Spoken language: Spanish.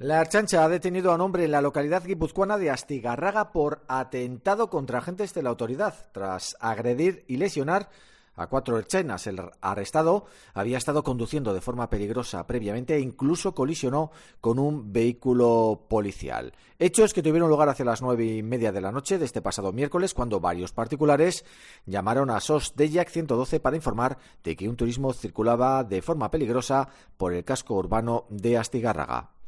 La Ertzaintza ha detenido a un hombre en la localidad guipuzcoana de Astigarraga por atentado contra agentes de la autoridad, tras agredir y lesionar a 4 ertzainas. El arrestado había estado conduciendo de forma peligrosa previamente e incluso colisionó con un vehículo policial. Hechos que tuvieron lugar hacia las 9:30 de la noche de este pasado miércoles, cuando varios particulares llamaron a SOS Deiak 112 para informar de que un turismo circulaba de forma peligrosa por el casco urbano de Astigarraga.